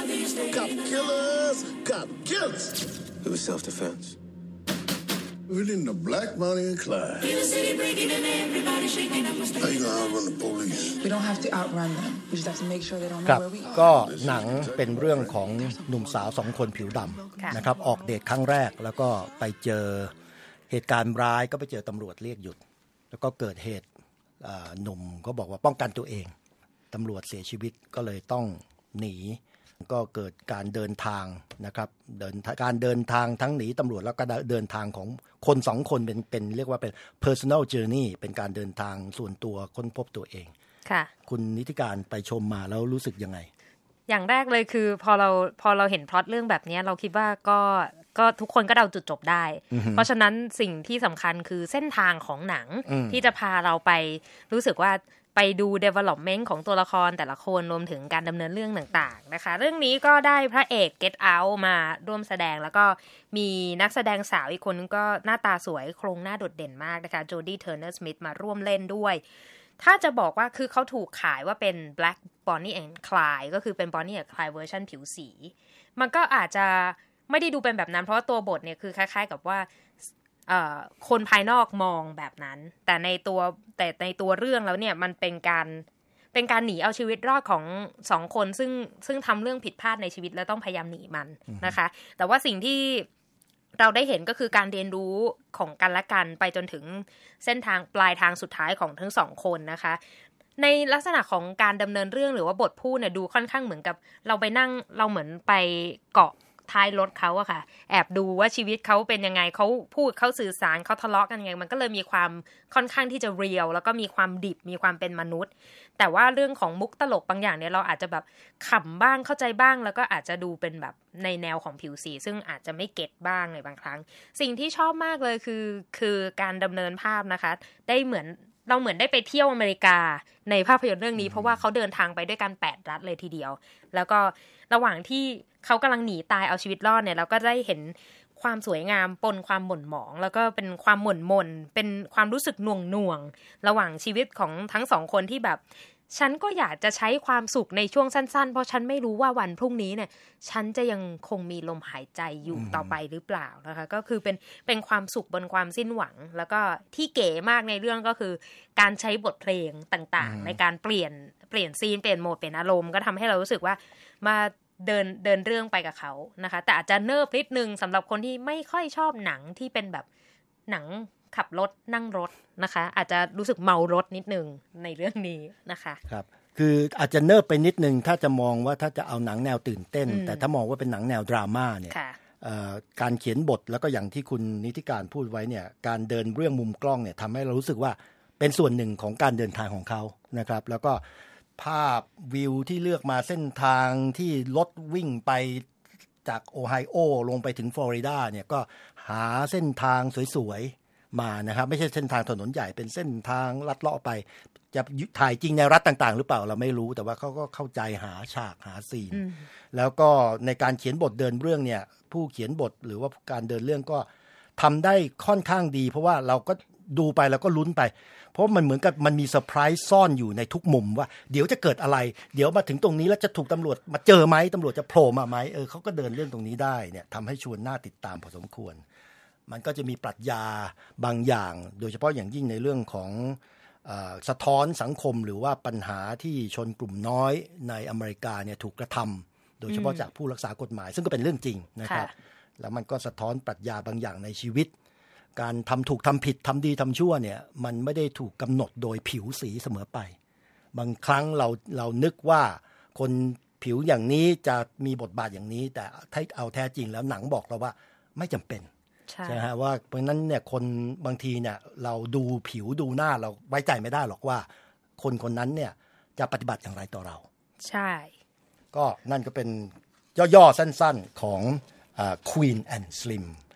Cop killers, cop killers. It was self-defense. We didn't know Black Bonnie and Clyde. How you gonna outrun the police? We don't have to outrun them. We just have to make sure they don't ค know รับ where we are. ก็หนังเป็นเรื่องของหนุ่มสาว2คนผิวดำนะครับออกเดทครั้งแรกแล้วก็ไปเจอเหตุการณ์ร้ายก็ไปเจอตำรวจเรียกหยุดแล้วก็เกิดเหตุหนุ่มก็บอกว่าป้องกันตัวเองตำรวจเสียชีวิตก็เลยต้องหนีก็เกิดการเดินทางนะครับการเดินทางทั้งหนีตำรวจแล้วก็เดินทางของคน2คนเป็นเรียกว่าเป็น personal journey เป็นการเดินทางส่วนตัวค้นพบตัวเองค่ะคุณนิติการไปชมมาแล้วรู้สึกยังไงอย่างแรกเลยคือพอเราเห็นพล็อตเรื่องแบบนี้เราคิดว่าก็ทุกคนก็เดาจุดจบได้ เพราะฉะนั้นสิ่งที่สำคัญคือเส้นทางของหนังที่จะพาเราไปรู้สึกว่าไปดู development ของตัวละครแต่ละคนรวมถึงการดำเนินเรื่องต่างๆนะคะเรื่องนี้ก็ได้พระเอก Get Out มาร่วมแสดงแล้วก็มีนักแสดงสาวอีกคนก็หน้าตาสวยโครงหน้าโดดเด่นมากนะคะโจดี้เทอร์เนอร์สมิธมาร่วมเล่นด้วยถ้าจะบอกว่าคือเขาถูกขายว่าเป็น Black Bonnie and Clyde ก็คือเป็น Bonnie and Clyde เวอร์ชันผิวสีมันก็อาจจะไม่ได้ดูเป็นแบบนั้นเพราะว่าตัวบทเนี่ยคือคล้ายๆกับว่าคนภายนอกมองแบบนั้นแต่ในตัวเรื่องแล้วเนี่ยมันเป็นการหนีเอาชีวิตรอดของ2คนซึ่งทำเรื่องผิดพลาดในชีวิตแล้วต้องพยายามหนีมันนะคะแต่ว่าสิ่งที่เราได้เห็นก็คือการเรียนรู้ของกันและกันไปจนถึงเส้นทางปลายทางสุดท้ายของทั้ง2คนนะคะในลักษณะของการดำเนินเรื่องหรือว่าบทพูดเนี่ยดูค่อนข้างเหมือนกับเราเหมือนไปเกาะท้ายรถเขาอะค่ะแอบดูว่าชีวิตเขาเป็นยังไงเขาพูดเขาสื่อสารเขาทะเลาะกันยังไงมันก็เลยมีความค่อนข้างที่จะเรียลแล้วก็มีความดิบมีความเป็นมนุษย์แต่ว่าเรื่องของมุกตลกบางอย่างเนี่ยเราอาจจะแบบขำบ้างเข้าใจบ้างแล้วก็อาจจะดูเป็นแบบในแนวของผิวสีซึ่งอาจจะไม่เก็ตบ้างในบางครั้งสิ่งที่ชอบมากเลยคือการดำเนินภาพนะคะได้เหมือนได้ไปเที่ยวอเมริกาในภาพยนตร์เรื่องนี้เพราะว่าเขาเดินทางไปด้วยกัน8 รัฐเลยทีเดียวแล้วก็ระหว่างที่เขากำลังหนีตายเอาชีวิตรอดเนี่ยเราก็ได้เห็นความสวยงามปนความหม่นหมองแล้วก็เป็นความหม่นมนเป็นความรู้สึกหน่วงระหว่างชีวิตของทั้ง2คนที่แบบฉันก็อยากจะใช้ความสุขในช่วงสั้นๆเพราะฉันไม่รู้ว่าวันพรุ่งนี้เนี่ยฉันจะยังคงมีลมหายใจอยู่ต่อไปหรือเปล่านะคะก็คือเป็นความสุขบนความสิ้นหวังแล้วก็ที่เก๋มากในเรื่องก็คือการใช้บทเพลงต่างๆในการเปลี่ยนซีนเปลี่ยนโหมดเปลี่ยนอารมณ์ก็ทำให้เรารู้สึกว่ามาเดินเรื่องไปกับเขานะคะแต่อาจจะเนิบนิดนึงสำหรับคนที่ไม่ค่อยชอบหนังที่เป็นแบบหนังขับรถนั่งรถนะคะอาจจะรู้สึกเมารถนิดนึงในเรื่องนี้นะคะครับคืออาจจะเนิบไปนิดนึงถ้าจะมองว่าถ้าจะเอาหนังแนวตื่นเต้นแต่ถ้ามองว่าเป็นหนังแนวดราม่าเนี่ยการเขียนบทแล้วก็อย่างที่คุณนิติการพูดไว้เนี่ยการเดินเรื่องมุมกล้องเนี่ยทำให้เรารู้สึกว่าเป็นส่วนหนึ่งของการเดินทางของเขานะครับแล้วก็ภาพวิวที่เลือกมาเส้นทางที่รถวิ่งไปจากโอไฮโอลงไปถึงฟลอริดาเนี่ยก็หาเส้นทางสวยๆมานะครับไม่ใช่เส้นทางถนนใหญ่เป็นเส้นทางลัดเลาะไปจะถ่ายจริงในรัฐต่างๆหรือเปล่าเราไม่รู้แต่ว่าเขาก็เข้าใจหาฉากหาซีนแล้วก็ในการเขียนบทเดินเรื่องเนี่ยผู้เขียนบทหรือว่าการเดินเรื่องก็ทำได้ค่อนข้างดีเพราะว่าเราก็ดูไปแล้วก็ลุ้นไปเพราะมันเหมือนกับมันมีเซอร์ไพรส์ซ่อนอยู่ในทุกมุมว่าเดี๋ยวจะเกิดอะไรเดี๋ยวมาถึงตรงนี้แล้วจะถูกตำรวจมาเจอไหมตำรวจจะโผล่มาไหมเขาก็เดินเรื่องตรงนี้ได้เนี่ยทำให้ชวนน่าติดตามพอสมควรมันก็จะมีปรัชญาบางอย่างโดยเฉพาะอย่างยิ่งในเรื่องของสะท้อนสังคมหรือว่าปัญหาที่ชนกลุ่มน้อยในอเมริกาเนี่ยถูกกระทำโดยเฉพาะจากผู้รักษากฎหมายซึ่งก็เป็นเรื่องจริงนะครับแล้วมันก็สะท้อนปรัชญาบางอย่างในชีวิตการทำถูกทำผิดทำดีทำชั่วเนี่ยมันไม่ได้ถูกกำหนดโดยผิวสีเสมอไปบางครั้งเรานึกว่าคนผิวอย่างนี้จะมีบทบาทอย่างนี้แต่เอาแท้จริงแล้วหนังบอกเราว่าไม่จำเป็นใช่ฮะว่าเพราะนั้นเนี่ยคนบางทีเนี่ยเราดูผิวดูหน้าเราไว้ใจไม่ได้หรอกว่าคนนั้นเนี่ยจะปฏิบัติอย่างไรต่อเราใช่ก็นั่นก็เป็นย่อๆสั้นๆของQueen and Slim